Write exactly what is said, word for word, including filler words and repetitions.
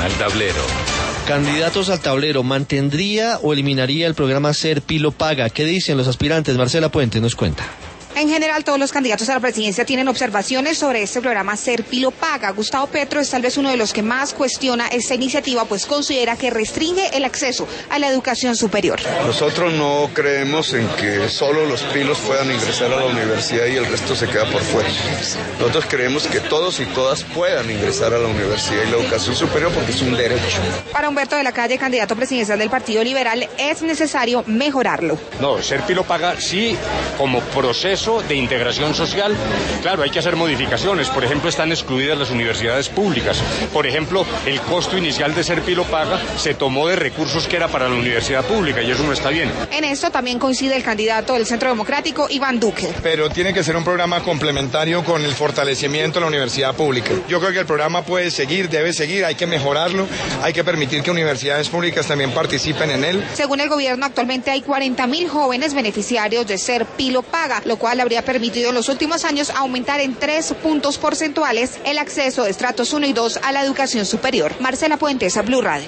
al tablero. Candidatos al tablero, ¿mantendría o eliminaría el programa Ser Pilo Paga? ¿Qué dicen los aspirantes? Marcela Puente nos cuenta. En general, todos los candidatos a la presidencia tienen observaciones sobre este programa Ser Pilo Paga. Gustavo Petro es tal vez uno de los que más cuestiona esta iniciativa, pues considera que restringe el acceso a la educación superior. Nosotros no creemos en que solo los pilos puedan ingresar a la universidad y el resto se queda por fuera. Nosotros creemos que todos y todas puedan ingresar a la universidad y la educación superior porque es un derecho. Para Humberto de la Calle, candidato presidencial del Partido Liberal, es necesario mejorarlo. No, Ser Pilo Paga sí, como proceso de integración social, claro, hay que hacer modificaciones. Por ejemplo, están excluidas las universidades públicas. Por ejemplo, el costo inicial de Ser Pilo Paga se tomó de recursos que era para la universidad pública y eso no está bien. En esto también coincide el candidato del Centro Democrático, Iván Duque. Pero tiene que ser un programa complementario con el fortalecimiento de la universidad pública. Yo creo que el programa puede seguir, debe seguir, hay que mejorarlo, hay que permitir que universidades públicas también participen en él. Según el gobierno, actualmente hay cuarenta mil jóvenes beneficiarios de Ser Pilo Paga, lo cual habría permitido en los últimos años aumentar en tres puntos porcentuales el acceso de estratos uno y dos a la educación superior. Marcela Puentes, Blue Radio.